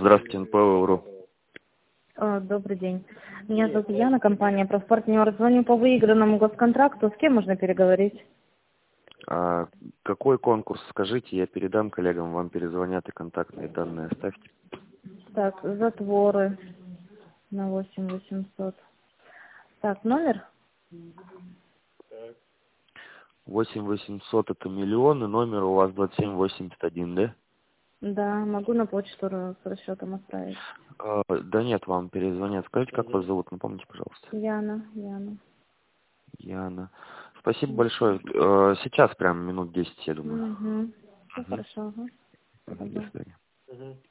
Здравствуйте, НПО.ру. Добрый день. Меня зовут Яна, компания «Профпартнер». Звоню по выигранному госконтракту. С кем можно переговорить? Какой конкурс? Скажите, я передам коллегам, вам перезвонят и контактные данные оставьте. Так, затворы на 8800. Так, номер? 8800 это миллион, и номер у вас 2781, да? Да, могу на почту с расчетом отправить. Да нет, вам перезвонят. Скажите, как вас зовут, напомните, пожалуйста. Яна. Яна. Спасибо большое. Сейчас прям минут 10, я думаю. Все хорошо. Ага. До свидания.